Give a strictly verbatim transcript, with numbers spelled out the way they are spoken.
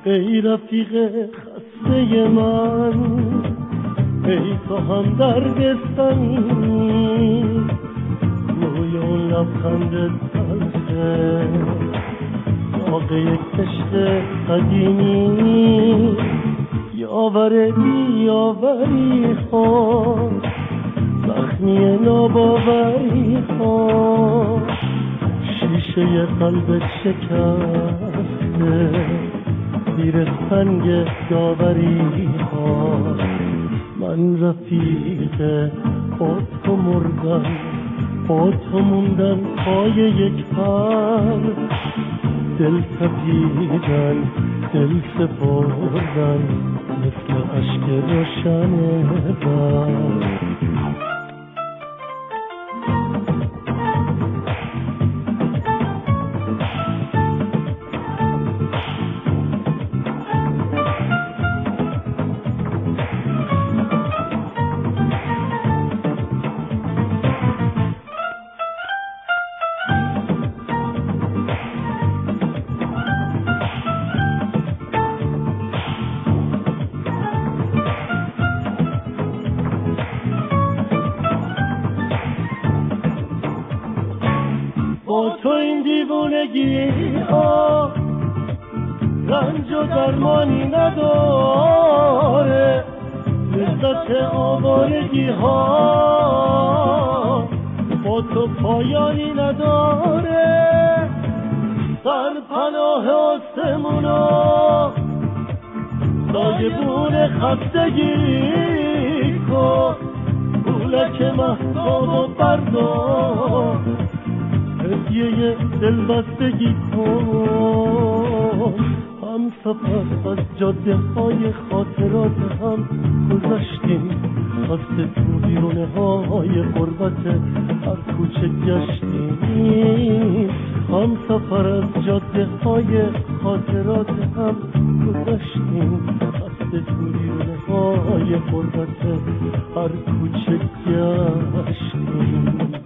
ای رفیق خسته من، ای تو هم دردستانی، روی اون لبخند تلخه داغ یک عشق قدیمی، یاور بی یاوری ها، زخمی ناباوری ها، شیشه قلب شکسته زیر سنگ داوری ها. من رفیق با تو مردم، با تو موندن پای یک پر، دل تپیدن دل سپردن مثل اشک روشن برق. با تو این دیوونگی ها رنج و درمانی نداره، لذت آوارگی ها با تو پایانی نداره. در پناه آسمونا سایبون خستگی کن، پولک مهتاب و بردار، هدیه دلبستگی کن. هم سفر از جاده های خاطرات هم گذشتیم، خسته تو بیرونه های غربت هر کوچه گشتیم. هم سفر از جاده های خاطرات هم گذشتیم، خسته تو بیرونه های غربت هر کوچه گشتیم.